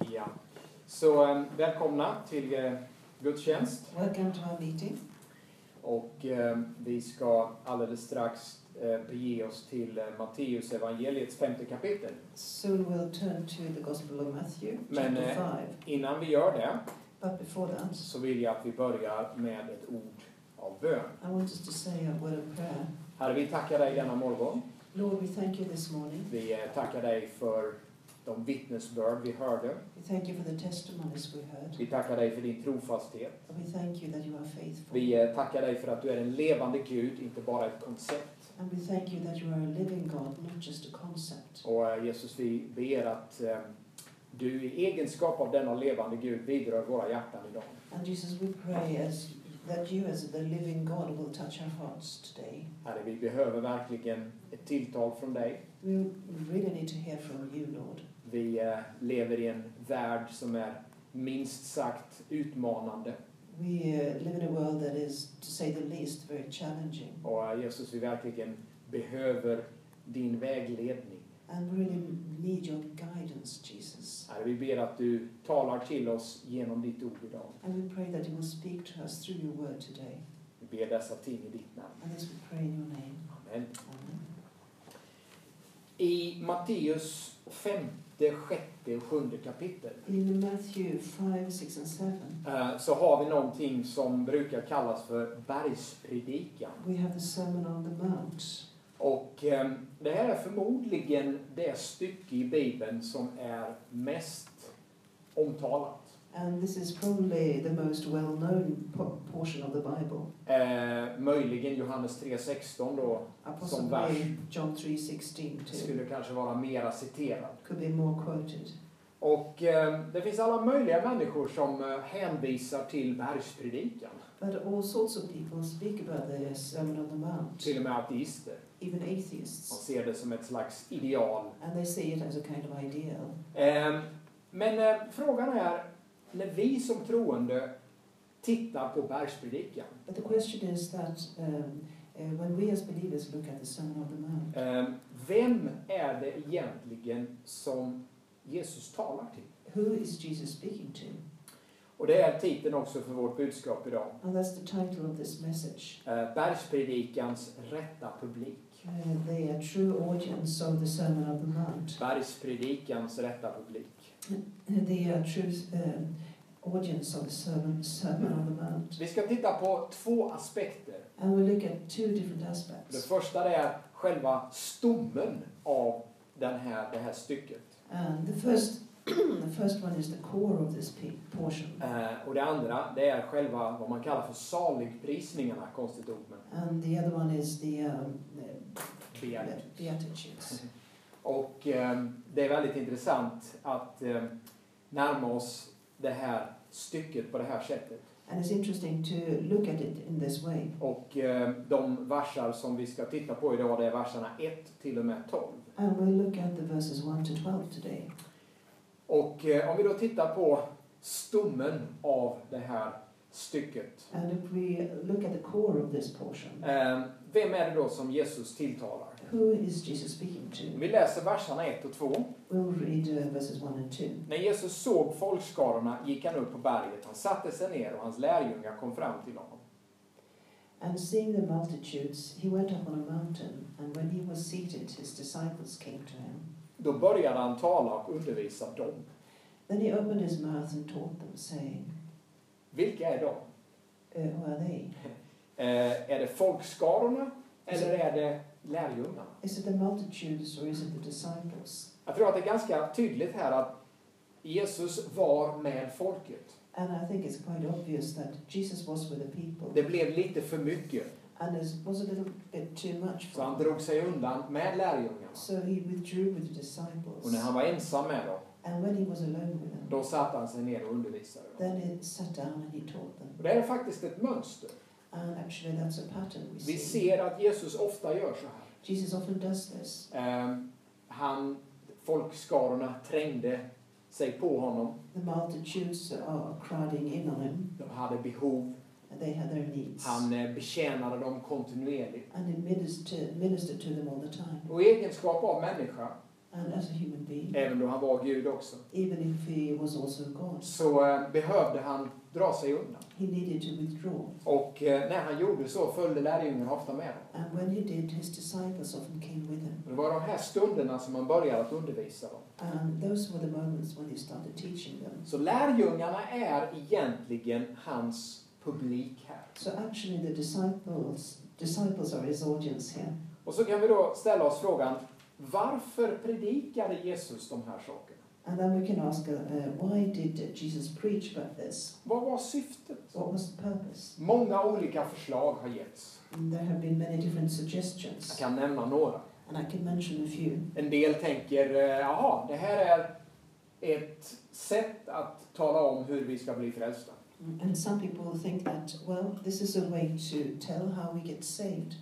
Ja. Så välkomna till gudstjänst. Welcome to our meeting. Och vi ska alldeles strax bege oss till Matteus evangeliets 5:e kapitel. Soon we'll turn to the Gospel of Matthew, Men chapter 5. innan vi gör det But before that, så vill jag att vi börjar med ett ord av bön. I want us to say a word of prayer. Herre, vi tackar dig denna morgon. Lord, we thank you this morning. Vi tackar dig för de vittnesbörd vi hörde. We thank you for the testimonies we heard. Vi tackar dig för din trofasthet. And we thank you that you are faithful. Vi tackar dig för att du är en levande Gud, inte bara ett koncept. And we thank you that you are a living God, not just a concept. Och Jesus, vi ber att du i egenskap av denna levande Gud vidrör våra hjärtan idag. And Jesus, we pray that you as the living God will touch our hearts today. Herre, vi behöver verkligen ett tilltal från dig. We really need to hear from you, Lord. Vi lever i en värld som är minst sagt utmanande. We live in a world that is, to say the least, very challenging. Och Jesus, vi verkligen behöver din vägledning. And we really need your guidance, Jesus. Herre, vi ber att du talar till oss genom ditt ord idag. And we pray that you will speak to us through your word today. Vi ber dessa ting i ditt namn. And this we pray in your name. Amen. Amen. I Matteus 5:e, 6:e och 7:e kapitel In Matthew 5, 6 and 7, så har vi någonting som brukar kallas för bergspredikan. we have the Sermon on the Mount. Och det här är förmodligen det stycke i Bibeln som är mest omtalat. And this is probably the most well-known portion of the Bible. Möjligen Johannes 3:16 då som vers Possibly John 3:16 too. skulle kanske vara mera citerad. Could be more quoted. Och det finns alla möjliga människor som hänvisar till bergspredikan. But all sorts of people speak about the Sermon on the Mount. Till och med ateister. Even De atheists. ser det som ett slags ideal. And they see it as a kind of ideal. Men frågan är, när vi som troende tittar på bergspredikan, But the question is that when we as believers look at the Sermon on the Mount, vem är det egentligen som Jesus talar till? who is Jesus speaking to? Och det är titeln också för vårt budskap idag. And that's the title of this message. Bergspredikans rätta publik. The true audience of the Sermon on the Mount. Bergspredikans rätta publik. The true audience of the Sermon on the Mount. Vi ska titta på två aspekter. And we look at two different Det aspects. första är själva stommen av det här stycket. And the first one is the core of this portion. Och det andra, det är själva vad man kallar för saligprisningarna, konstigt ord, men And the other one is the Beatitudes. Beatitudes. Och det är väldigt intressant att närma oss det här stycket på det här sättet. And it's interesting to look at it in this way. Och de versar som vi ska titta på idag, det är verserna 1 till och med 12. And we'll look at the verses 1 to 12 today. Och om vi då tittar på stommen av det här stycket. And if we look at the core of this portion, Vem är det då som Jesus tilltalar? who is Jesus speaking to? Vi läser verserna 1 och 2. We'll read verses 1 and 2. När Jesus såg folkskarorna gick han upp på berget. Han satte sig ner och hans lärjungar kom fram till honom. And seeing the multitudes, he went up on a mountain, and when he was seated, his disciples came to him. Då började han tala och undervisa dem. Then he opened his mouth and taught them, saying, Vilka är de? who are they? Är det folkskarorna eller är det lärjungarna? Is it the multitudes or is it the disciples? Jag tror att det är ganska tydligt här att Jesus var med folket. And I think it's quite obvious that Jesus was with the people. Det blev lite för mycket. And it was a little bit too much Så for han him. drog sig undan med lärjungarna. So he withdrew with the disciples. Och när han var ensam med dem, And when he was alone with them, då satte han sig ner och undervisade dem. then he sat down and he taught them. Och det är faktiskt ett mönster. And actually that's a pattern we Vi see. ser att Jesus ofta gör så här. Jesus often does this. Folkskarorna trängde sig på honom. The multitudes are crowding in on him. De hade behov. And they had their needs. Han betjänade dem kontinuerligt. And he ministered to them all the time. Och i egenskap av människa And as a human being, även då han var Gud också, even if he was also God, så behövde han dra sig undan. he needed to withdraw. Och när han gjorde så följde lärjungarna ofta med honom. And when he did, his disciples often came with him. Det var de här stunderna som man började att undervisa dem. And those were the moments when he started teaching them. Så lärjungarna är egentligen hans publik här. So actually the disciples are his audience here. Och så kan vi då ställa oss frågan, varför predikade Jesus de här sakerna? And then we can ask, why did Jesus preach about this? Vad var syftet? What was the purpose? Många olika förslag har getts. And there have been many different suggestions. Jag kan nämna några. And I can mention a few. En del tänker, jaha, det här är ett sätt att tala om hur vi ska bli frälsta. And some people think that, well, this is a way to tell how we get saved.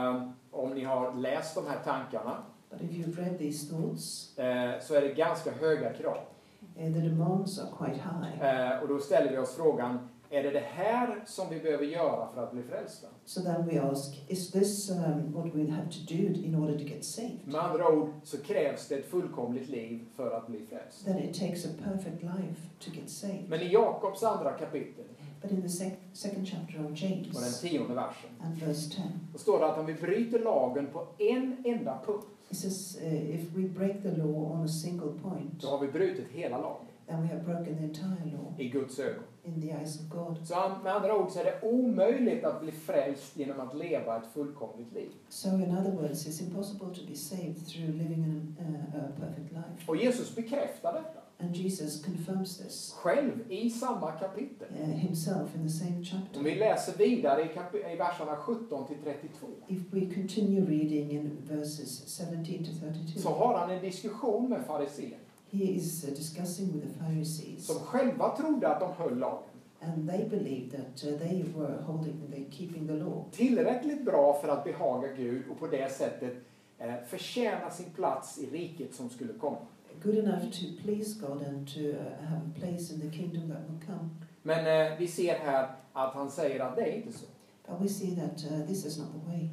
Om ni har läst de här tankarna, But if you've read these thoughts, så är det ganska höga krav. the demands are quite high. Och då ställer vi oss frågan, är det här som vi behöver göra för att bli frälsta? So then we ask, is this what we have to do in order to get saved? Med andra ord så krävs det ett fullkomligt liv för att bli frälst. Then it takes a perfect life to get saved. Men i Jakobs andra kapitel, But in the second chapter of och den James 10:e versen, and verse 10, då står det att om vi bryter lagen på en enda punkt, it says, if we break the law on a single point, då har vi brutit hela lagen then we have broken the entire law i Guds ögon. in the eyes of God. Så med andra ord så är det omöjligt att bli frälst genom att leva ett fullkomligt liv. So in other words, it's impossible to be saved through living a perfect life. Och Jesus bekräftar detta And Jesus confirms this själv i samma kapitel. himself in the same Om chapter. vi läser vidare i verserna 17 till 32, If we continue reading in verses 17 to så 32, har han en diskussion med fariséer he is discussing with the Pharisees, som själva trodde att de höll lagen. and they believed that they were keeping the law. Tillräckligt bra för att behaga Gud och på det sättet förtjäna sin plats i riket som skulle komma. Good enough to please God and to have a place in the kingdom that will come. Men vi ser här att han säger att det är inte så. But we see that this is not the way.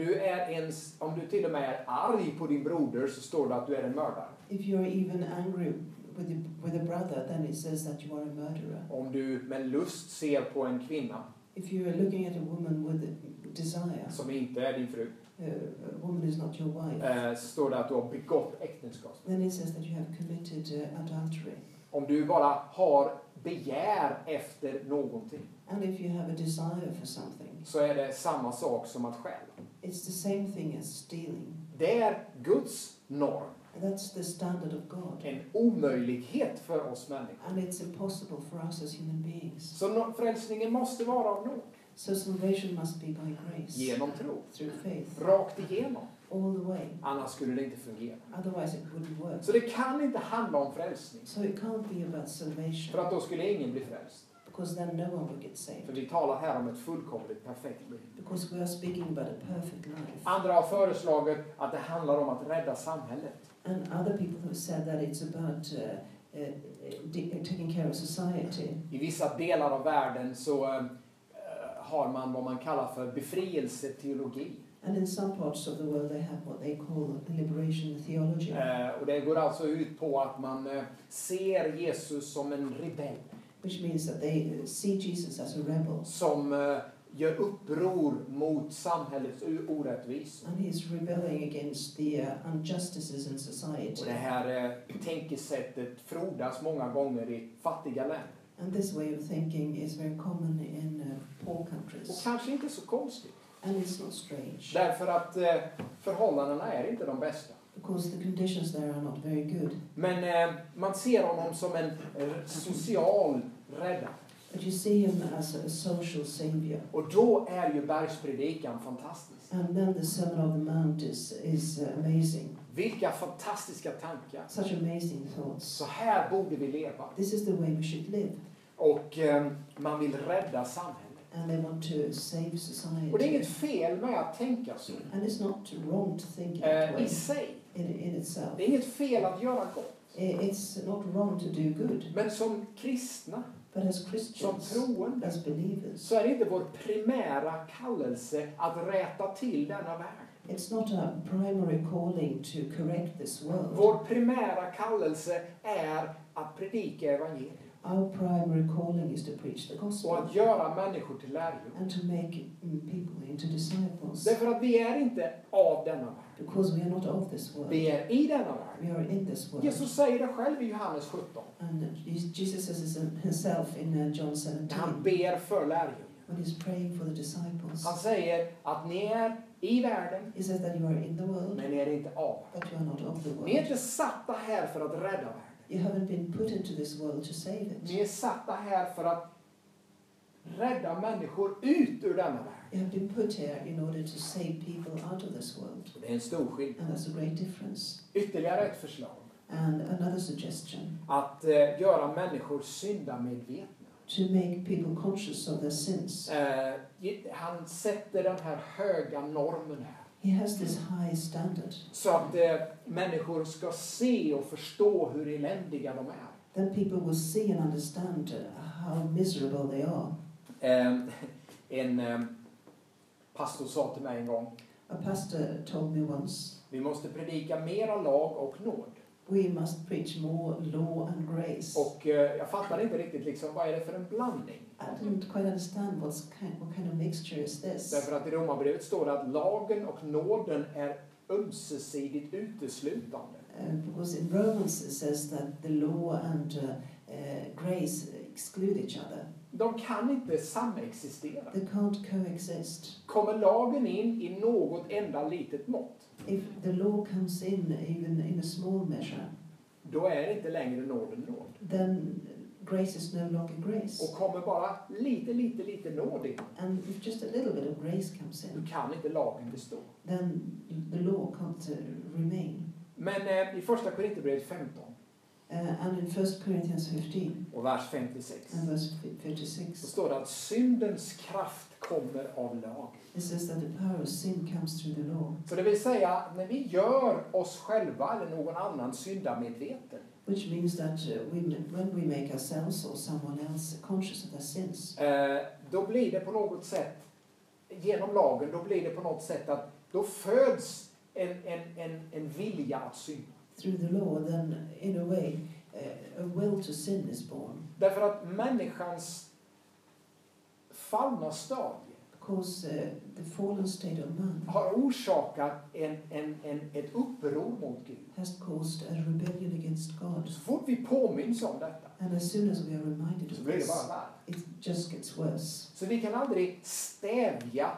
Om du till och med är arg på din broder så står det att du är en mördare. If you're even angry with a brother, then it says that you are a murderer. Om du med lust ser på en kvinna If you are looking at a woman with desire, som inte är din fru, a woman is not your wife, så står det att du har begått äktenskap. then it says that you have committed adultery. Om du bara har begär efter någonting, And if you have a desire for something, så är det samma sak som att stjäla. it's the same thing as stealing. Det är Guds norm. That's the standard of God. En omöjlighet för oss människor. And it's impossible for us as human beings. Så frälsningen måste vara av nåd. So salvation must be by grace, Genom tro. through faith, Rakt igenom. all the way. Annars skulle det inte fungera. Otherwise it wouldn't work. Så det kan inte handla om frälsning. So it can't be about För salvation, att då skulle ingen bli frälst. because then no one will get För saved. vi talar här om ett fullkomligt perfekt liv. Because we are speaking about a perfect life. Andra har föreslagit att det handlar om att rädda samhället. And other people have said that it's about taking care of society. I vissa delar av världen så har man vad man kallar för befrielseteologi. And in some parts of the world they have what they call liberation theology. Och det går alltså ut på att man ser Jesus som en rebell. Which means that they see Jesus as a rebel. Som gör uppror mot samhällets orättvisor. And he's rebelling against the injustices in society. Och det här tänkesättet frodas många gånger i fattiga länder. And this way of thinking is very common in poor Och countries. kanske inte så konstigt. And it's not strange. Därför att förhållandena är inte de bästa. Because the conditions there are not very good. Men man ser honom som en social räddare. But you see him as a social savior. Och då är ju bergspredikan fantastisk. And then the Sermon on the Mount is amazing. Vilka fantastiska tankar. Such amazing thoughts. Så här borde vi leva. This is the way we should live. Och man vill rädda samhället. And they want to save society. Och det är inget fel med att tänka så. And it's not wrong to think that way I sig. in itself. Det är inget fel att göra gott. It's not wrong to do good. Men som kristna, But as som Christians, troende, as believers, så är det inte vår primära kallelse att rätta till denna värld. It's not a primary calling to correct this world. Vår primära kallelse är att predika evangeliet. Our primary calling is to preach the Och gospel att göra människor till lärjungar. and to make people into disciples. Därför att vi är inte av denna värld. Because we are not of this world. Vi är i denna värld. We are in this world. Jesus säger det själv i Johannes 17. And Jesus says himself in John När 17 han ber för lärjungar. when he's praying for the disciples. Han säger att ni är i världen, He says that you are in the world, men ni är inte av. but you are not of the Ni är world. inte satta här för att rädda världen. You haven't been put into this world to save it. Ni är satta här för att rädda människor ut ur denna värld. You have been put here in order to save people out of this world. Det är en stor skillnad. And that's a great difference. Ytterligare ett förslag. And another suggestion, Att göra människor syndamedvetna. to make people conscious of their sins. Han sätter den här höga normen här. He has this high standard. Så att människor ska se och förstå hur eländiga de är. Then people will see and understand how miserable they are. En pastor sa till mig en gång. A pastor told me once, Vi måste predika mera lag och nåd. we must preach more law and grace. Och jag fattar inte riktigt liksom, vad är det för en blandning? I didn't quite understand what kind of mixture is this. Därför att i Romarbrevet står det att lagen och nåden är ömsesidigt uteslutande. Because in Romans it says that the law and grace exclude each other. De kan inte samexistera. They can't coexist. Kommer lagen in i något enda litet mått, If the law comes in even in a small measure, då är inte längre nåden nåd. then grace is no longer grace. Och kommer bara lite nåd in, And if just a little bit of grace comes då in, kan inte lagen bestå. then the law can't remain. Men i första Korinthierbrevet 15 And in 1 Corinthians 15 och vers 56 and verse så 56, står det att syndens kraft kommer av lag. it says that the power of sin comes through the law, Så det vill säga, när vi gör oss själva eller någon annan syndamedveten, which means that when we make ourselves or someone else conscious of their sins, då blir det på något sätt, genom lagen, då blir det på något sätt att då föds en vilja att synda. through the law, then in a way a will to sin is born. Därför att människans fallna stadie Because the fallen state of man har orsakat ett uppror mot Gud. has caused a rebellion against God. Så fort vi påminns om detta And as soon as we are reminded så of blir det this, bara värre. it just gets worse. Så vi kan aldrig stävja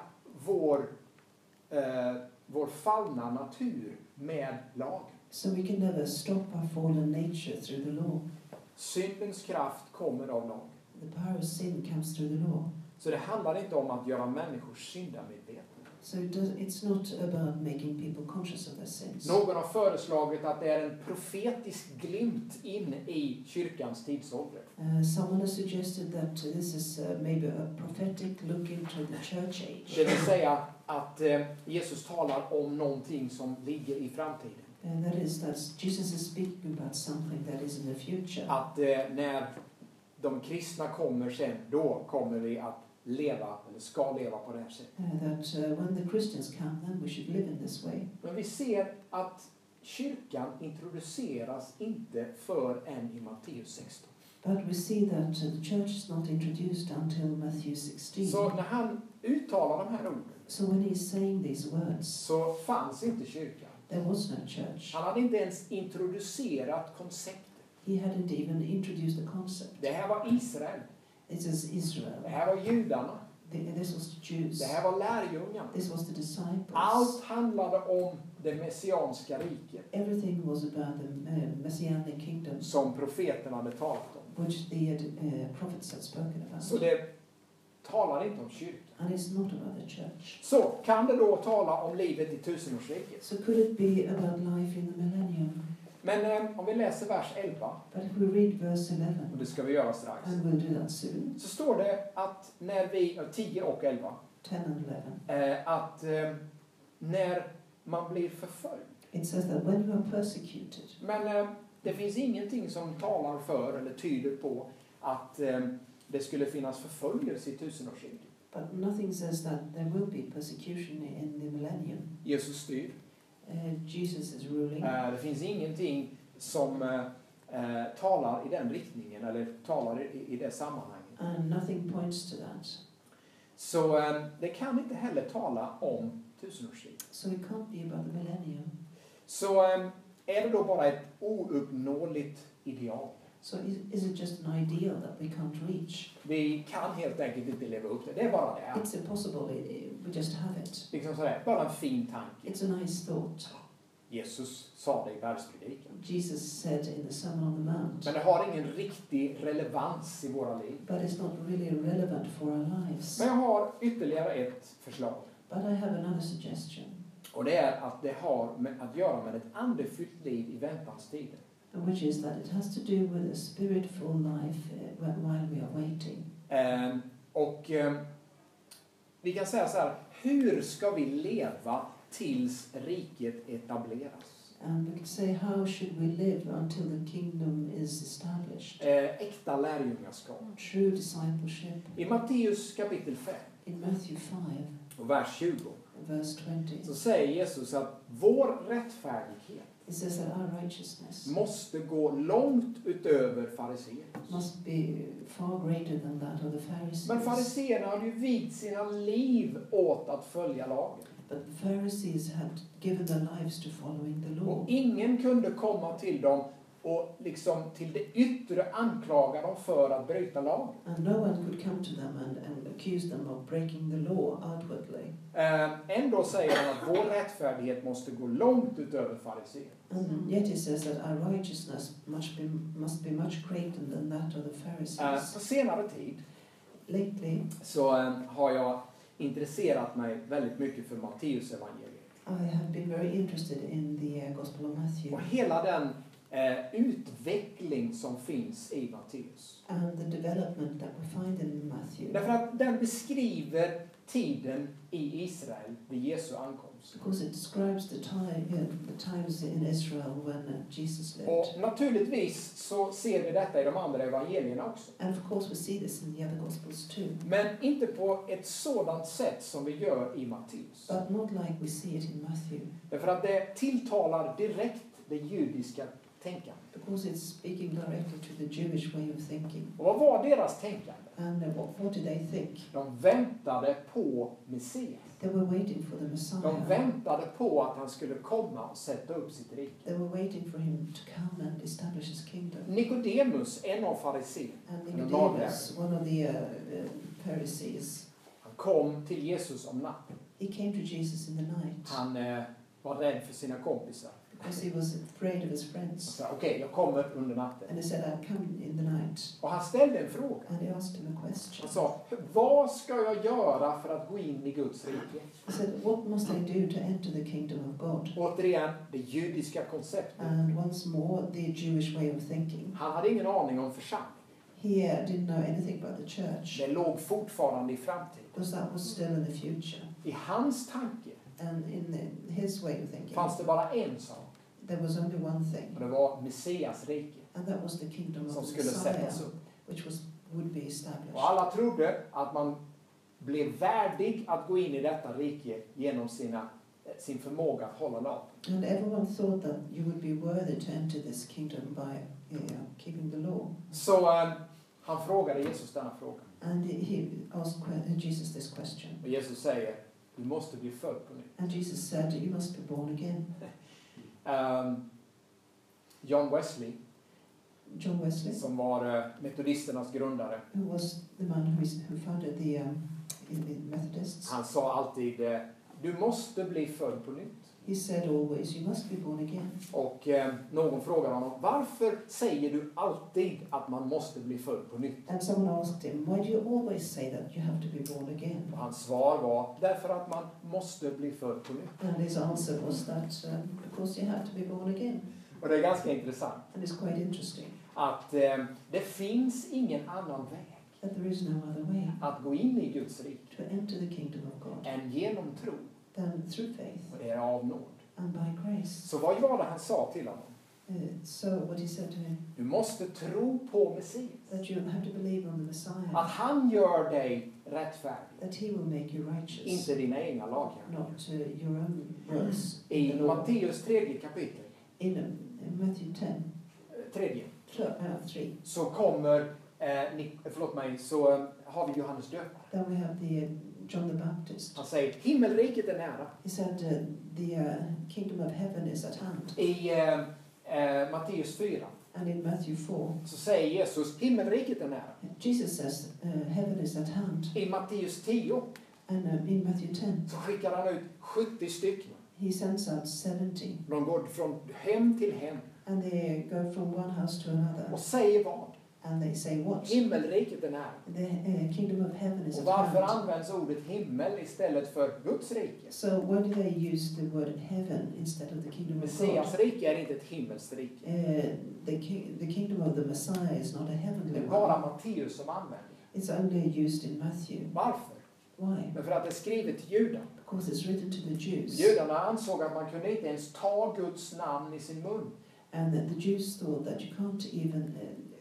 vår fallna natur med lagen. So we can never stop our fallen nature through the law. Syndens kraft kommer av lagen. The power of sin comes through the law. Så det handlar inte om att göra människor syndamedvetna. So it's not about making people conscious of their sins. Någon har föreslagit att det är en profetisk glimt in i kyrkans tidsålder. Someone has suggested that this is maybe a prophetic look into the church age. Det vill säga att Jesus talar om någonting som ligger i framtiden. That is that Jesus is speaking about something that is in the future. Att när de kristna kommer sen, då kommer vi att leva, eller ska leva på det här sättet. That when the Christians come, then we should live in this way. Men vi ser att kyrkan introduceras inte förrän i Matteus 16. But we see that the church is not introduced until Matthew 16. Så när han uttalar de här orden So when he's saying these words, så fanns inte kyrkan. there was no church. Han hade inte ens introducerat konceptet. He hadn't even introduced the concept. Det här var Israel. It is Israel. Det här var judarna. This was the Jews. Det här var lärjungarna. This was the disciples. Allt handlade om det messianska riket Everything was about the messianic kingdom, som profeterna hade talat om. which the prophets had spoken about. Så det talar inte om kyrkan. And it's not about the church. Så kan det då tala om livet i tusenårsriket. So could it be about life in the millennium? Men om vi läser vers 11, But if we read verse 11, och det ska vi göra strax, and we'll do that soon, så står det att när vi, 10 och 11, 10 and 11, att när man blir förföljd. it says that when you are persecuted, Men det finns ingenting som talar för eller tyder på att det skulle finnas förföljelse i tusenårsriket. But nothing says that there will be persecution in the millennium. Jesus styr. Jesus is ruling. Det finns ingenting som talar i den riktningen eller talar i det sammanhanget. And nothing points to that. Så det kan inte heller tala om tusenårsriket. So it can't be about the millennium. Så är det då bara ett ouppnåeligt ideal. So is it just an ideal that we can't reach? Vi kan helt enkelt inte leva upp till det. Det är bara det. It's impossible. We just have it. Liksom sådär, bara en fin tanke. It's a nice thought. Jesus sa det i bergspredikan. Jesus said in the Sermon on the Mount. Men det har ingen riktig relevans i våra liv. But it's not really relevant for our lives. Men jag har ytterligare ett förslag. But I have another suggestion. Och det är att det har att göra med ett andefyllt liv i väntanstiden. Which is that it has to do with a spirit-full life while we are waiting. Vi kan säga så här, hur ska vi leva tills riket etableras? And we could say, how should we live until the kingdom is established? Äkta lärjungaskap. True discipleship. I Matteus kapitel 5 In Matthew 5, och vers 20 verse 20, så säger Jesus att vår rättfärdighet it says that our righteousness måste gå långt utöver fariséernas. must be far greater than that of the Pharisees. Men fariséerna hade ju vigt sina liv åt att följa lagen. But the Pharisees had given their lives to following the law. Och ingen kunde komma till dem och liksom till det yttre anklaga dem för att bryta lagen. And no one could come to them and accuse them of breaking the law outwardly. Ändå säger han att vår rättfärdighet måste gå långt utöver fariséerna. And yet he says that our righteousness must be much greater than that of the Pharisees. På senare tid Lately, så har jag intresserat mig väldigt mycket för Matteus evangeliet. I have been very interested in the Gospel of Matthew. Och hela den utveckling som finns i Matteus. And the development that we find in Matthew. Därför att den beskriver tiden i Israel vid Jesu ankomst. Because it describes the times in Israel when Jesus lived. Och naturligtvis så ser vi detta i de andra evangelierna också. And of course we see this in the other Gospels too. Men inte på ett sådant sätt som vi gör i Matteus. But not like we see it in Matthew. Därför att det tilltalar direkt det judiska tänkandet. Because it's speaking directly to the Jewish way of thinking. Och vad var deras tänkande? And what did they think? De väntade på Messias. They were waiting for the Messiah. De väntade på att han skulle komma och sätta upp sitt rike. They were waiting for him to come and establish his kingdom. Nikodemus, en av fariséerna, And Nicodemus, one of the Pharisees, han kom till Jesus om natten. he came to Jesus in the night. Han var rädd för sina kompisar. Because he was afraid of his Han friends. sa, okej, jag kommer under natten. And he said, I'll come in the night. Och han ställde en fråga. And he asked him a question. Han sa, vad ska jag göra för att gå in i Guds rike? He said, what must I do to enter the kingdom of God? Återigen, det judiska konceptet. And once more, the Jewish way of thinking. Han hade ingen aning om församling. He didn't know anything about the church. Det låg fortfarande i framtiden. Because that was still in the future. I hans tanke And in his way of thinking, fanns det bara en sak. there was only one Och thing. det var Messias rike And that was the kingdom som of the skulle Messiah, sättas upp. which would be established. Och alla trodde att man blev värdig att gå in i detta rike genom sin förmåga att hålla lagen. And everyone thought that you would be worthy to enter this kingdom by keeping the law. Så han frågade Jesus denna fråga. And he asked Jesus this question. Och Jesus säger, du måste bli född på nytt. And Jesus said, you must be born again. John Wesley, John Wesley, som var metodisternas grundare, who was the man who founded the Methodists, han sa alltid, du måste bli född på nytt. he said always, you must be born again. Och någon frågade honom, varför säger du alltid att man måste bli född på nytt? And someone asked him, why do you always say that you have to be born again? Och hans svar var, därför att man måste bli född på nytt. And his answer was that because you have to be born again. Och det är ganska intressant And it's quite interesting att det finns ingen annan väg that there is no other way att gå in i Guds rike to enter the kingdom of God än genom tro. than through faith Och det är av nåd. and by grace. Så vad var det han sa till honom? So what he said to him, Du måste tro på Messias. that you have to believe on the Messiah, Att han gör dig rättfärdig. that he will make you righteous, Inte dina egna lagar. not your own works. I the law. Matteus 3 kapitel, In Matthew 10, 3, 3, så kommer, så har vi Johannes döparen. then we have the John the Baptist. Han säger, himmelriket är nära. He said the kingdom of heaven is at hand. I Matteus 4 And in Matthew 4, så säger Jesus, himmelriket är nära. Jesus says heaven is at hand. I Matteus 10 And in Matthew 10, så skickar han ut 70 stycken. he sends out 70. De går från hem till hem And they go from one house to another. och säger vad? And they say what? Himmelriket är nära. The kingdom of heaven is Och at varför hand. används ordet himmel istället för Guds rike? So why do they use the word heaven instead of the kingdom of God? Messias rike är inte ett himmelskt rike. The kingdom of the Messiah is not a Det heavenly är bara one. Matteus som använder det. It's only used in Matthew. Varför? Why? Men för att det är skrivet till judarna. Because it's written to the Jews. Judarna ansåg att man kunde inte ens ta Guds namn i sin mun. And the Jews thought that you can't even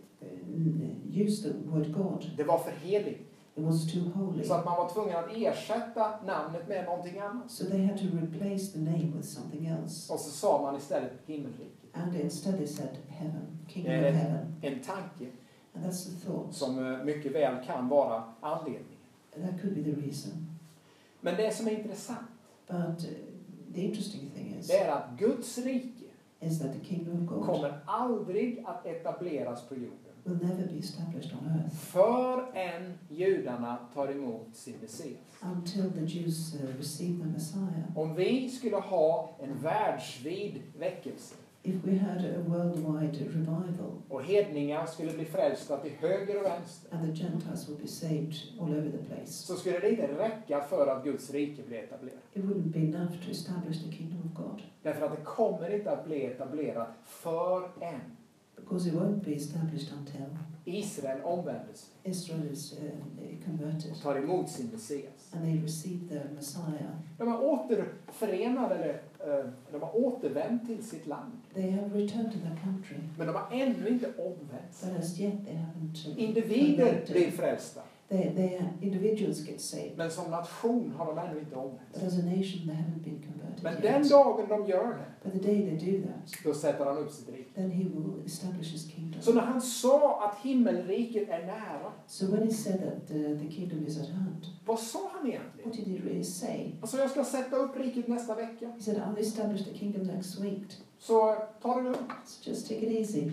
use the word God. Det var för heligt. It was too holy. Så att man var tvungen att ersätta namnet med någonting annat. So they had to replace the name with something else. Och så sa man istället himmelriket. And instead they said heaven, kingdom Det är of heaven. en tanke And that's the thought. som mycket väl kan vara anledningen. That could be the reason. Men det som är intressant, But the interesting thing det är att Guds rike is that the kingdom of God kommer aldrig att etableras på jorden will never be established on earth förrän judarna tar emot sin Messias. until the Jews receive the Messiah. Om vi skulle ha en världsvid väckelse If we had a worldwide revival och hedningar skulle bli frälsta till höger och vänster, and the Gentiles would be saved all over the place, så skulle det inte räcka för att Guds rike blir etablerat. it wouldn't be enough to establish the kingdom of God. Därför att det kommer inte att bli etablerat förrän Because it won't be established until Israel omvänder sig Israel is converted och tar emot sin Messias. and they receive the Messiah. De är återförenade, eller de har återvänt till sitt land. They have returned to their country, Men de har ännu inte omvänt. but as yet they haven't Individer converted. blir frälsta. They individuals get saved, Men som nation har de ännu inte omvänt. but as a nation they haven't been converted Men yet. den dagen de gör det, But the day they do that, då sätter han upp sitt rike. then he will establish his kingdom. Så när han sa att himmelriket är nära, So when he said that the kingdom is at hand, vad sa han egentligen? what did he really say? Alltså, jag ska sätta upp riket nästa vecka. He said, I'll establish the kingdom next week. Så ta det lugnt. So just take it easy.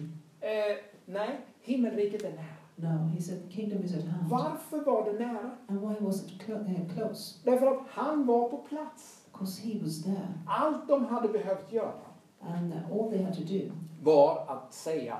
Nej, himmelriket är nära. No, he said the kingdom is at hand. Varför var det nära? And why was it close? Därför att han var på plats. Because he was there. Allt de hade behövt göra And all they had to do var att säga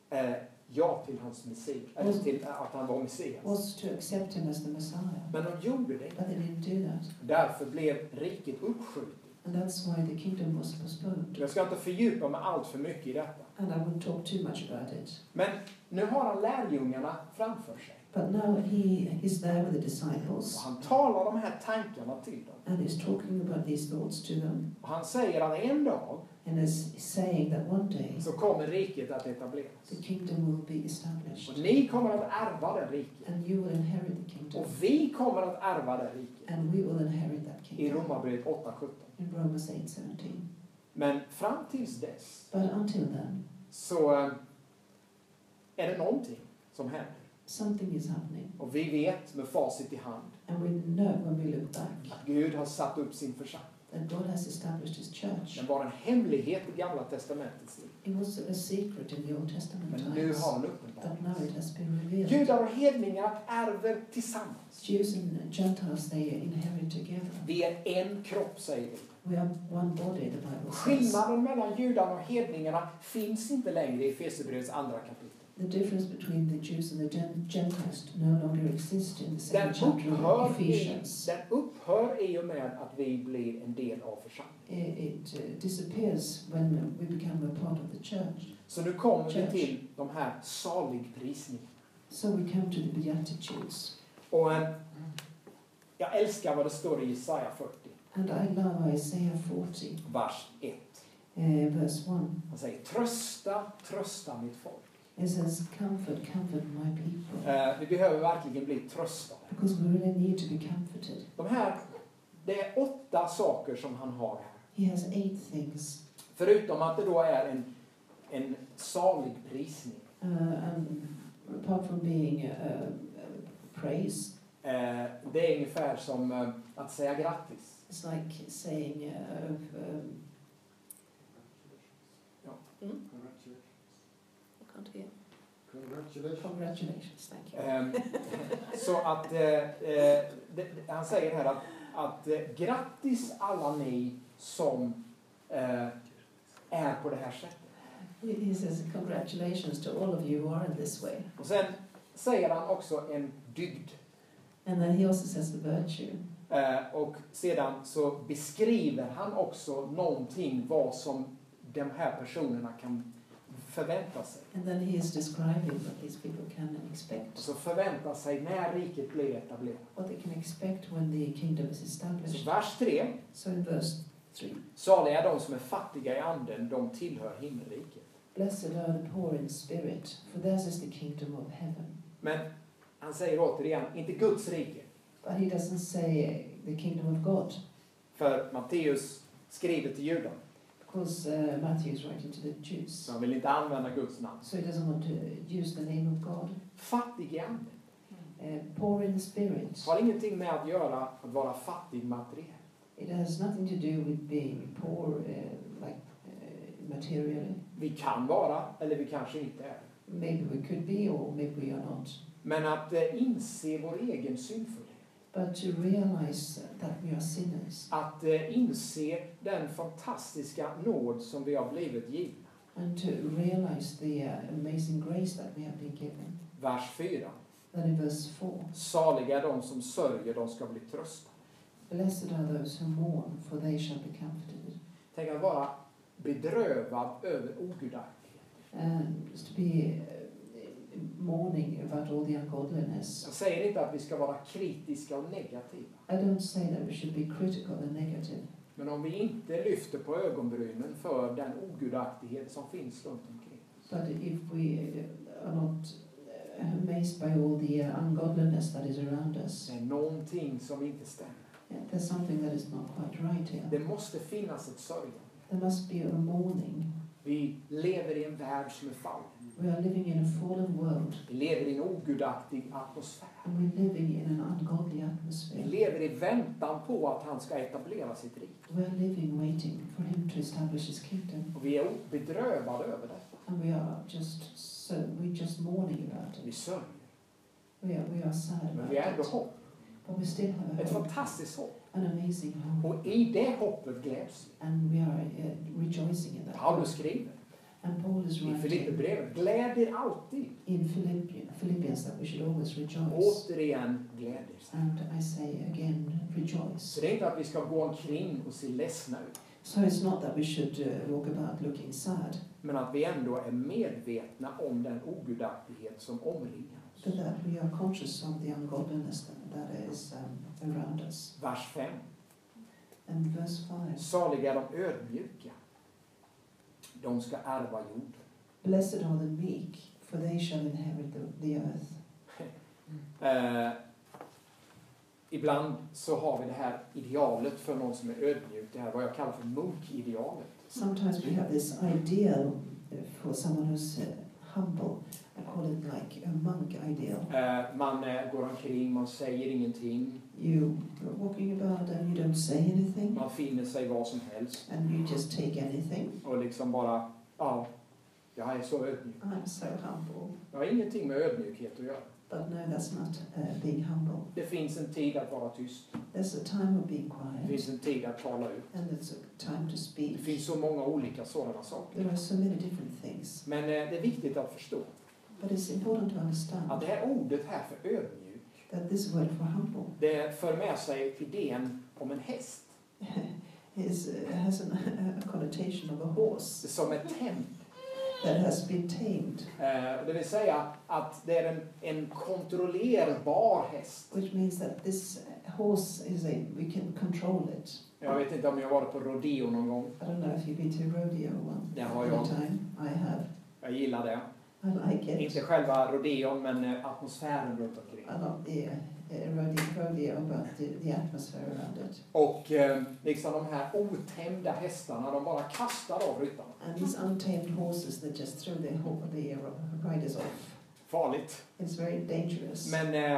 ja till hans Messias, eller till att han var Messias. was to accept him as the Messiah. Men de gjorde det. But they didn't do that. Därför blev riket uppskjutet. And that's why the kingdom was postponed. Jag ska inte fördjupa mig allt för mycket i detta. And I won't talk too much about it. Men nu har han lärjungarna framför sig. But now he is there with the Och disciples. han talar de här tankarna till dem. And he's talking about these thoughts to them. Och han säger att en dag And is saying that one day så kommer riket att etableras. the kingdom will be established. Och ni kommer att ärva det riket. And you will inherit the kingdom. Och vi kommer att ärva det riket. And we will inherit that I kingdom. Romarbrevet 8:17. In Romans 8:17. Men fram tills dess But until then, så är det någonting som händer. something is happening. Och vi vet med facit i hand And we know when we look back att Gud har satt upp sin församling. that God has established his church. Den var en hemlighet i Gamla testamentets tid. It was a secret in the Old Testament Men nu times. har den But uppenbarats. now it has been revealed. Judar och hedningar ärver tillsammans. Jews and Gentiles, they inherit together. Vi är en kropp, säger vi. We are one body, the Bible says. Skillnaden mellan judarna och hedningarna finns inte längre i Efesierbrevets andra kapitel. The difference between the Jews and the Gentiles no longer exists in the Den second chapter of Ephesians. upphör i och med att vi blir en del av församlingen. It disappears when we become a part of the church. Så nu kommer vi till de här saligprisningarna. So we come to the Beatitudes. Och jag älskar vad det står i Jesaja 40, And I love Isaiah 40, vers 1. Verse 1. Han säger trösta, trösta mitt folk. It says, comfort, comfort my people. Vi behöver verkligen bli tröstade. Because we really need to be comforted. Det är 8 saker som han har här. He has 8 things. Förutom att det då är en salig prisning. And apart from being praise, Det är ungefär som att säga grattis. it's like saying congratulations, thank you. Så att han säger här att grattis alla ni som är på det här sättet. He says congratulations to all of you who are in this way. Och sen säger han också en dygd. And then he also says the virtue. Och sedan så beskriver han också någonting vad som de här personerna kan förvänta sig. And then he is describing what these people can expect. Så förvänta sig när riket blir etablerat. What they can expect when the kingdom is Så established. vers 3. So in verse 3. Saliga är de som är fattiga i anden, de tillhör himmelriket. Blessed are the poor in spirit, for theirs is the kingdom of heaven. Men han säger återigen, inte Guds rike. But he doesn't say the kingdom of God. För Matteus skriver till judarna. Because Matthew is writing to the Jews. Så han vill inte använda Guds namn. So he doesn't want to use the name of God. Fattig i anden. Poor in spirit. Har ingenting med att göra att vara fattig materiellt. It has nothing to do with being poor, materially. Vi kan vara, eller vi kanske inte är. Maybe we could be, or maybe we are not. Men att inse vår egen syndfullhet. But to realize that we are sinners. Att inse den fantastiska nåd som vi har blivit givna. And to realize the amazing grace that we have been given. Vers 4. Then in verse 4. Saliga är de som sörjer, de ska bli tröstade. Blessed are those who mourn, for they shall be comforted. Tänk att vara bedrövad över ogudaktighet. And to be mourning about all the ungodliness. Jag säger inte att vi ska vara kritiska och negativa. I don't say that we should be critical and negative. Men om vi inte lyfter på ögonbrynen för den ogudaktighet som finns runt omkring. But if we are not amazed by all the ungodliness that is around us, Det är någonting som inte stämmer. there's something that is not quite right here. Det måste finnas ett sörjande. There must be a mourning. Vi lever i en värld som är fallen. We are living in a fallen world. Vi lever i en ogudaktig atmosfär. And we're living in an ungodly Vi atmosphere. lever i väntan på att han ska etablera sitt rike. We are living waiting for him to establish his kingdom. Och vi är bedrövade över detta. And we're just mourning about Vi it. sörjer. We are sad Men about vi har ändå it. hopp. But we still have a Ett hope, fantastiskt hopp. an amazing hope. Och i det hoppet gläds vi. And we are rejoicing in that hope. Paulus skriver And Paul is i writing Filipperbrevet, gläd er alltid. in Philippians that we should always rejoice. Återigen gläd er. And I say again, rejoice. Så det är inte att vi ska gå omkring och se ledsna ut. So it's not that we should walk about looking sad, Men att vi ändå är medvetna om den ogudaktighet som omringar oss. but that we are conscious of the ungodliness that is around us. Vers 5. And verse 5. Saliga är de ödmjuka. De ska ärva jorden. Blessed are the meek, for they shall inherit the earth. Ibland så har vi det här idealet för någon som är ödmjuk. Det här vad jag kallar för munkidealet. Sometimes we have this ideal for someone who's humble. I call it like a monk ideal. Man går omkring, man säger ingenting. You are walking about and you don't say anything, Man finner sig vad som helst. and you just take anything. Och liksom bara, ja, jag är så ödmjuk. I'm so humble. Jag har ingenting med ödmjukhet att göra. But no, that's not being humble. Det finns en tid att vara tyst. There's a time of being Det quiet, finns en tid att tala ut. and there's a time to Det speak. finns så många olika sådana saker. There are so many different things. Men det är viktigt att förstå But it's important to understand att det här ordet här för ödmjuk, that this word for humble det för med sig idén om en häst. has a connotation of a horse. Som ett tempel. that has been tamed. Det vill säga att det är en kontrollerbar häst. Which means that this horse we can control it. Jag vet inte om jag har varit på rodeo någon gång. I don't know if you've been to rodeo Det har one jag. time. I have. Jag gillar det. I like it. Inte själva rodeon, men atmosfären runt omkring. I love the rodeo, but the atmosphere around it. Och liksom de här otämjda hästarna, de bara kastar av ryttarna. And these untamed horses that just throw the riders off. Farligt. It's very dangerous. Men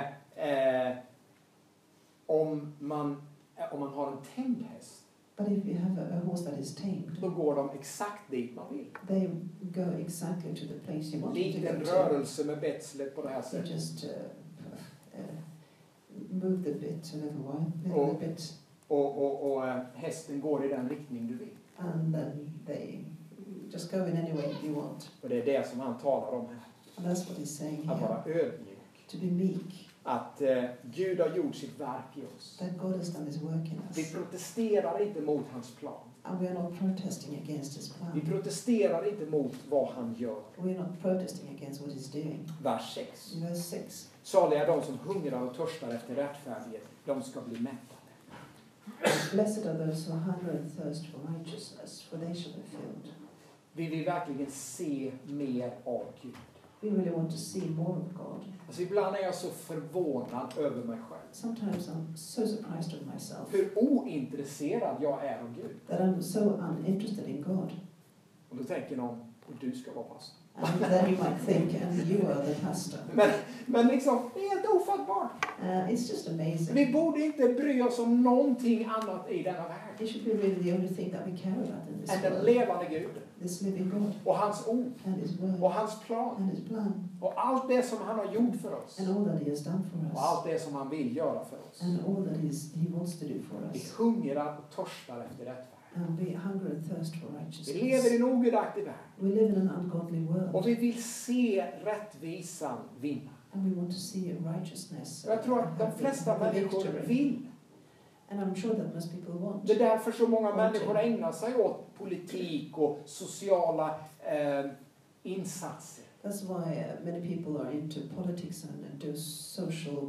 om man har en tämjd häst, But if you have a horse that is tamed, då går de exakt dit man vill. they go exactly to the place you want them to Liten go to. rörelse med betslet på det här They sättet. just move the bit a little bit, Och hästen går i den riktning du vill. and then they just go in any way you want. Och det är det som han talar om här. And that's what he's saying Att here. vara ödmjuk. To be meek, Att Gud har gjort sitt verk i oss. that God has done his work in Vi us. protesterar inte mot hans plan. And we are not protesting against his Vi plan. protesterar inte mot vad han gör. We are not protesting against what he's doing. Vers 6. Verse 6. Saliga är de som hungrar och törstar efter rättfärdighet. De ska bli mättade. Blessed are those who hunger and thirst for righteousness, for they shall be filled. Vi vill verkligen se mer av Gud. We really want to see more of God. Alltså ibland är jag så förvånad över mig själv. Sometimes I'm so surprised of myself Hur ointresserad jag är av Gud. that I'm so uninterested in God. Och då tänker någon, och du ska vara pastor. And then you might think, and you are the pastor. Men liksom, det är helt ofattbart. It's just amazing. Vi borde inte bry oss om någonting annat i denna värld It should be really the only thing that we care about in this än den world. levande Gud. This living God Och hans ord. and his Och word hans plan. and his plan Och allt det som han har gjort för oss. and all that he has done for Och us allt det som han vill göra för oss. and all that he wants to do for Vi us. hungrar och törstar efter rättfärdighet. And we hunger and thirst for Vi righteousness. lever i en ogudaktig värld. We live in an ungodly world. Och vi vill se rättvisan vinna. And we want to see righteousness. Jag tror att de flesta människor vill. And I'm sure that most people want. Det är därför så många människor ägnar sig åt politik och sociala insatser. That's why many people are into politics and do social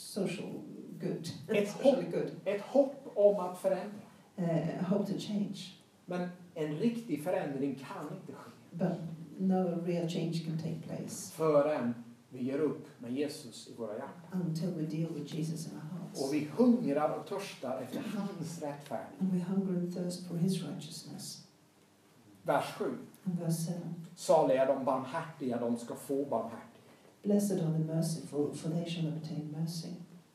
good. Socially good. Ett hopp om att förändra. Hope to change. Men en riktig förändring kan inte ske. But no real change can take place Förrän vi ger upp med Jesus i våra hjärtan. until we deal with Jesus in our hearts. Och vi hungrar och törstar efter hans rättfärdighet. And we hunger and thirst for his righteousness. Vers 7. And verse 7. Saliga är de barmhärtiga, de ska få barmhärtighet. Blessed are the merciful, for they shall obtain mercy.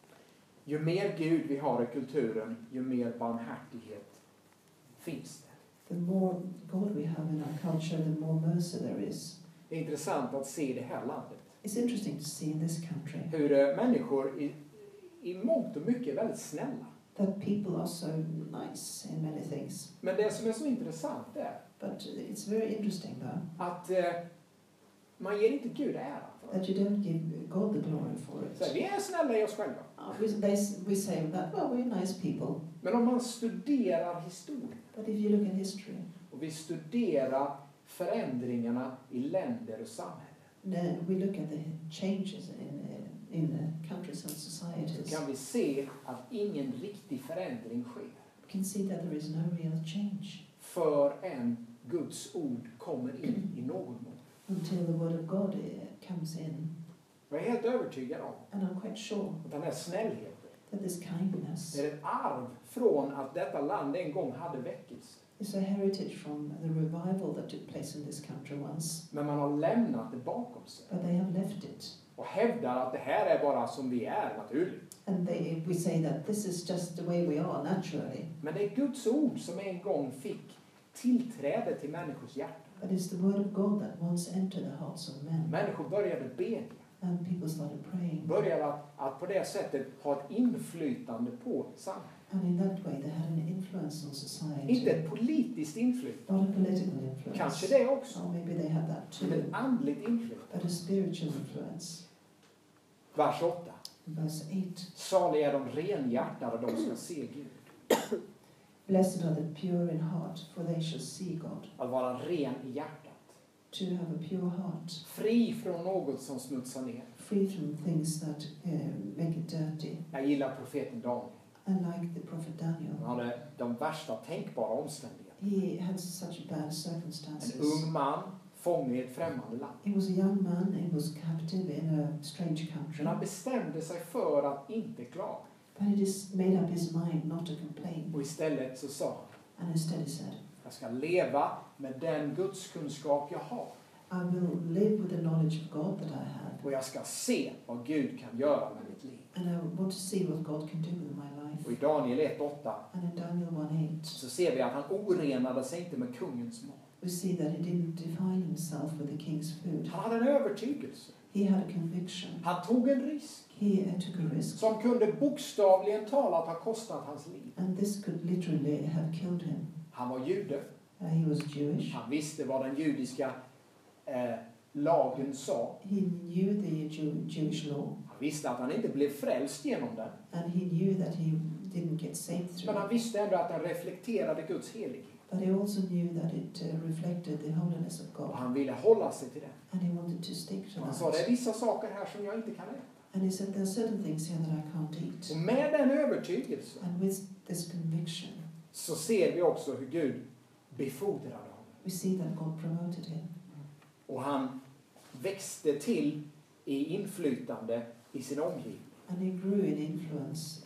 Ju mer Gud vi har i kulturen, ju mer barmhärtighet finns det. The more God we have in our culture, the more mercy there is. Det är intressant att se i det här landet. It's interesting to see in this country Hur människor i mångt och mycket är väldigt snälla. that people are so nice in many things. Men det som är så intressant är But it's very interesting though att man ger inte Gud ära för det. that you don't give God the glory for Så it. vi är snälla i oss själva. We say that, well, we're nice people. Men om man studerar historien But if you look at history, och vi studerar förändringarna i länder och samhällen, then we look at the changes in countries and så societies. kan vi se att ingen riktig förändring sker We can see that there is no real change förrän Guds ord kommer in i någon mån. until the word of God comes in. Jag är helt övertygad om And I'm quite sure att den här snällheten, that this kindness det är ett arv från att detta land en gång hade väckelse. is a heritage from the revival that took place in this country once. Men man har lämnat det bakom sig But they have left it. och hävdar att det här är bara som vi är naturligt. And we say that this is just the way we are naturally. Men det är Guds ord som en gång fick tillträde till människors hjärtan. But it's the word of God that once entered the hearts of men. Människor började bedja. And people started praying. Började att på det sättet ha ett inflytande på samhället. And in that way they had an influence on society. Inte ett politiskt inflytande. Not a political influence. Kanske det också. Or maybe they had that too. Men ett andligt inflytande. But a spiritual influence. Vers 8. Verse 8. Saliga är de renhjärtade, de ska se Gud. Blessed are the pure in heart, for they shall see God. Att vara ren i hjärtat. to have a pure heart, Fri från något som smutsar ner. free from things that make it dirty. Jag gillar profeten Daniel. I like the prophet Daniel. Han hade de värsta tänkbara omständigheter. He had such bad En circumstances. ung man, fånge i ett främmande land. He was a young man, he was captive in a strange country. Men han bestämde sig för att inte klaga. But he just made up his mind not to complain. Och istället så sa han, And instead he said, jag ska leva med den gudskunskap jag har. I will live with the knowledge of God that I have. Och jag ska se vad Gud kan göra med mitt liv. And I want to see what God can do with my Och i life. Daniel 1:8 And in Daniel 1:8, så ser vi att han orenade sig inte med kungens mat. we see that he didn't defile himself with the king's food. Han hade en övertygelse. He had a conviction. Han tog en risk He took a risk. som kunde bokstavligen talat ha kostat hans liv. And this could literally have killed him. Han var jude. He was Jewish. Han visste vad den judiska lagen sa. He knew the Jewish law. Han visste att han inte blev frälst genom den. And he knew that he didn't get saved through Men han it. visste ändå att den reflekterade Guds helighet. But he also knew that it reflected the holiness of Och God. han ville hålla sig till den. And he wanted to stick to Och han sa, det är that. vissa saker här som jag inte kan äta. And he said, there are certain things here that I can't eat. Och med den övertygelsen And with this conviction, så ser vi också hur Gud befordrade honom. we see that God promoted him. Och han växte till i inflytande i sin omgivning. And he grew in influence,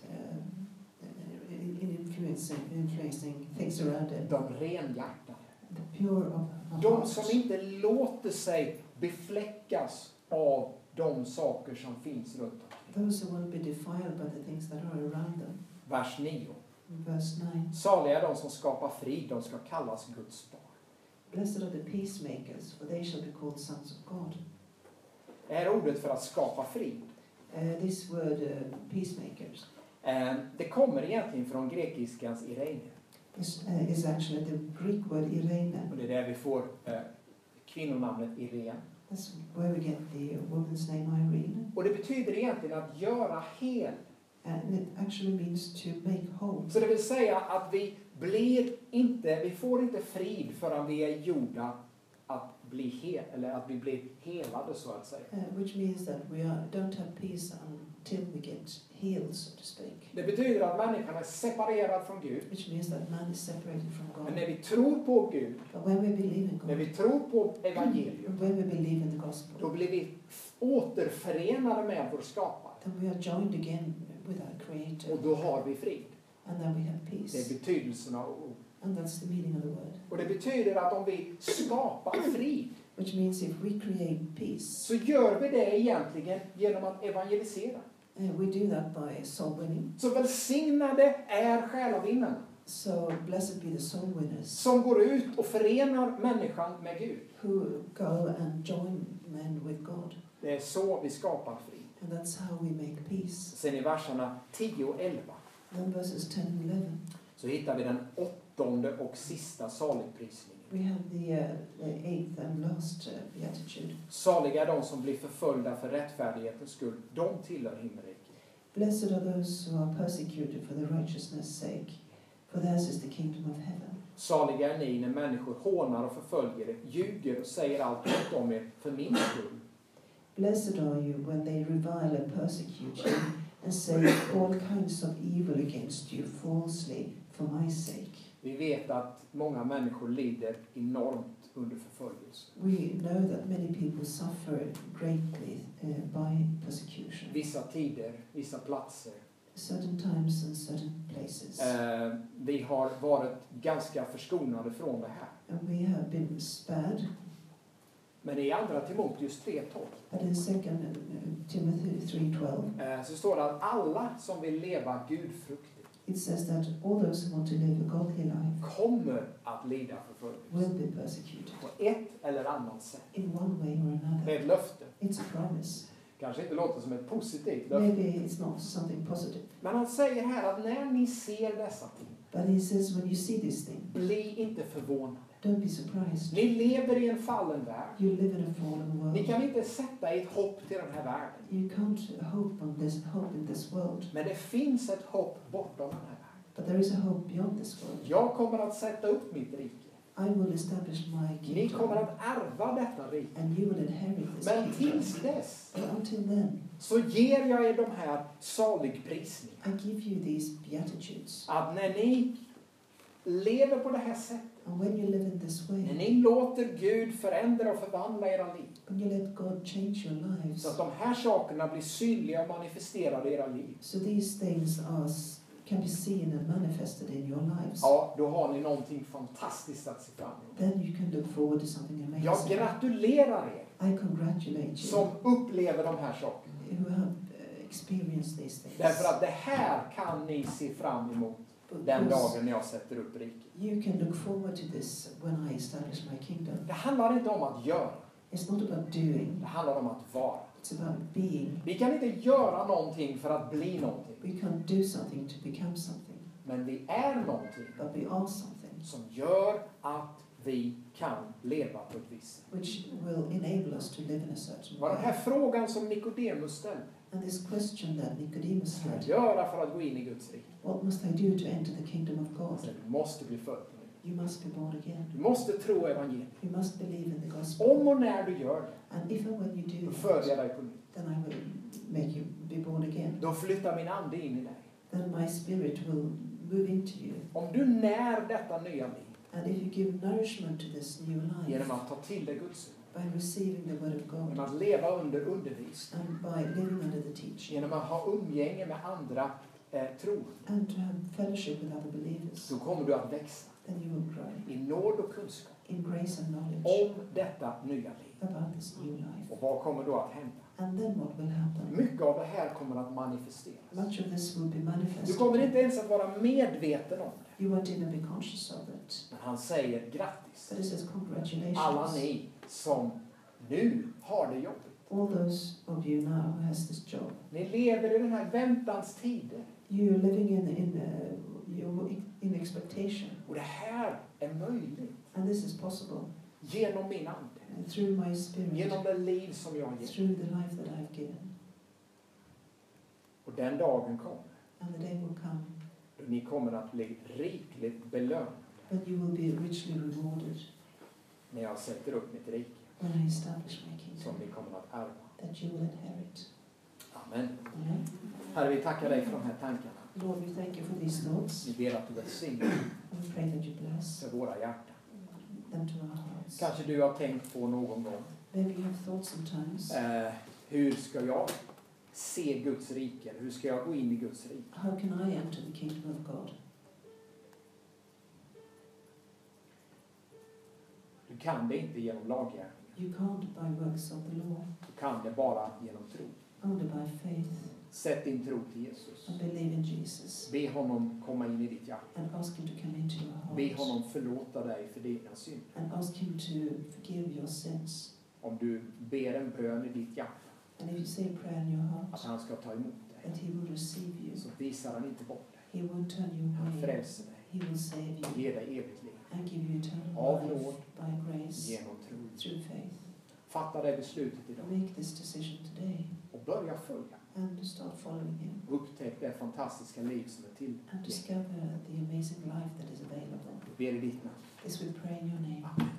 influencing things around him. De renhjärtade. The pure of De heart. som inte låter sig befläckas av de saker som finns runt omkring. Those who won't be defiled by the things that are around them. Vers 9. Verse 9. Saliga är de som skapar frid, de ska kallas Guds barn. Blessed are the peacemakers, for they shall be called sons of God. Det här ordet för att skapa frid. This word, peacemakers, Det kommer egentligen från grekiskans Irene. is actually the Greek word irene. Och det är där vi får kvinnonamnet Irene. That's where we get the woman's name Irene. Och det betyder egentligen att göra hel. And it actually means to make whole. Så det vill säga att vi får inte frid förrän vi är gjorda att bli hel, eller att vi blir helade så att säga. Which means that we don't have peace until we get healed, so to speak. Det betyder att människan är separerad från Gud. Which means that man is separated from Men God. när vi tror på Gud, But when we believe in när God, vi tror på evangelium, when we believe in the då gospel, blir vi återförenade med vår skapare. then we are joined again with our Creator. Och då har vi frid. And then we have Det är peace. betydelsen av ord. And that's the meaning of the word. Och det betyder att om vi skapar frid, Which means if we create peace, så gör vi det egentligen genom att evangelisera. we do that by soul winning. Så välsignade är själavinnarna So blessed be the soul winners som går ut och förenar människan med Gud. who go and join men with God. Det är så vi skapar frid. And that's how we make peace. Sen i verserna 10 och 11 Then verses 10 and 11, så hittar vi den 8:e och sista saligprisningen. we have the eighth and last beatitude. Saliga är de som blir förföljda för rättfärdighetens skull. De tillhör himmelriket. Blessed are those who are persecuted for the righteousness' sake, for theirs is the kingdom of heaven. Saliga är ni när människor hånar och förföljer er, ljuger och säger allt ont om er för min skull. Blessed are you when they revile and persecute you and say all kinds of evil against you falsely for my sake. Vi vet att många människor lider enormt under förföljelse. We know that many people suffer greatly by persecution. Vissa tider, vissa platser. Certain times and certain places. Vi har varit ganska förskonade från det här. And we have been spared. Men i andra Timoteus 3:12 But in 2 Timothy 3:12, så står det att alla som vill leva gudfruktigt it says that all those who want to live a godly life kommer att lida förföljelse will be persecuted på ett eller annat sätt. in one way or Det är another. ett löfte. It's a promise. Kanske inte låter som ett positivt löfte. Maybe it's not something positive. Men han säger här att när ni ser dessa ting, But he says when you see this thing, bli inte förvånade. don't be surprised. Ni lever i en fallen värld. You live in a fallen world. Ni kan inte sätta ert hopp till den här världen. You can't hope in this world. Men det finns ett hopp bortom den här världen. But there is a hope beyond this world. Jag kommer att sätta upp mitt rike. I will establish my Ni kommer kingdom, att ärva detta rike. and you will inherit this Men kingdom. tills dess But until then, så ger jag er de här saligprisningarna. I give you these beatitudes. Att när ni lever på det här sättet, And when you live in this när way, ni låter Gud förändra och förvandla era liv, when you let God change your lives, så att de här sakerna blir synliga och manifesterade i era liv, so these things can be seen and manifested in your lives, ja, då har ni någonting fantastiskt att se fram emot. then you can look forward to something amazing. Jag gratulerar er I congratulate you som upplever de här sakerna. who have experienced these things. Därför att det här kan ni se fram emot den dagen när jag sätter upp riket. You can look forward to this when I establish my kingdom. Det handlar inte om att göra. It's not about doing, Det handlar om att vara. it's about being. Vi kan inte göra någonting för att bli någonting. We can't do something to become something, Men vi är någonting but we are something som gör att vi kan leva på ett visst sätt. which will enable us to live in a certain Var den way. här frågan som Nikodemus ställde. And this question that Nicodemus Vad ska had, jag göra för att gå in i Guds rike? what must I do to enter the kingdom of Han God? säger, du måste bli född på nytt. You must be born again. Du måste tro evangeliet. You must believe in the gospel. Om och när du gör det, And if and when you då do föder jag that, dig på nytt. then I will make you be born again. Då flyttar min ande in i dig. Then my spirit will move into you. Om du när detta nya liv And if you give nourishment to this new life genom att ta till dig Guds ord, by receiving the word of genom God att leva under undervisning, and by living under the teaching genom att ha umgänge med andra troende, and to have fellowship with other believers, så kommer du att växa then you will grow i nåd och kunskap in grace and knowledge om detta nya liv. about this new life. Och vad kommer då att hända? And then what will happen? Mycket av det här kommer att manifesteras. Much of this will be Du manifested. kommer inte ens att vara medveten om det. You won't even be conscious of it. Men han säger grattis. But it says congratulations. Alla ni som nu har det jobbigt. All those of you now who has this job. Ni lever i den här väntans tider. You're living in expectation. Och det här är möjligt And this is possible genom min ande. through my spirit, Genom det liv som jag ger. through the life that I've given. Och den dagen kommer And the day will come då ni kommer att bli rikligt belönade when you will be richly rewarded när jag sätter upp mitt rike when I establish my som kingdom, ni kommer att ärva. that you will inherit. Amen. Amen. Herre, vi tackar dig för de här tankarna. Lord, we thank you for these thoughts. Vi ber att du välsignar And we pray that you bless för våra hjärtan. them to our hearts. Kanske du har tänkt på någon gång, Maybe you have thought sometimes, hur ska jag se Guds rike? Hur ska jag gå in i Guds rike? how can I enter the kingdom of God? Du kan det inte genom laggärningar. You can't by works of the law, Du kan det bara genom tro. only by faith, Sätt din tro till Jesus. and believe in Jesus, Be honom komma in i ditt hjärta. and ask him to come into your Be heart, honom förlåta dig för dina synder. and ask him to forgive your sins. Om du ber en bön i ditt hjärta And if you say a prayer in your att heart, han ska ta emot dig, that he will receive you, så visar han inte bort dig. he won't turn you Han away, frälser dig, he will save you ger dig evigt liv and give you Av eternal nåd, life by grace, genom tro. through faith. Fatta det beslutet idag Make this decision today och börja följa. and start following him, Upptäck det fantastiska liv som är and tillgängligt. discover the amazing life that is available. Vi ber i ditt namn. This we pray in your name. Amen.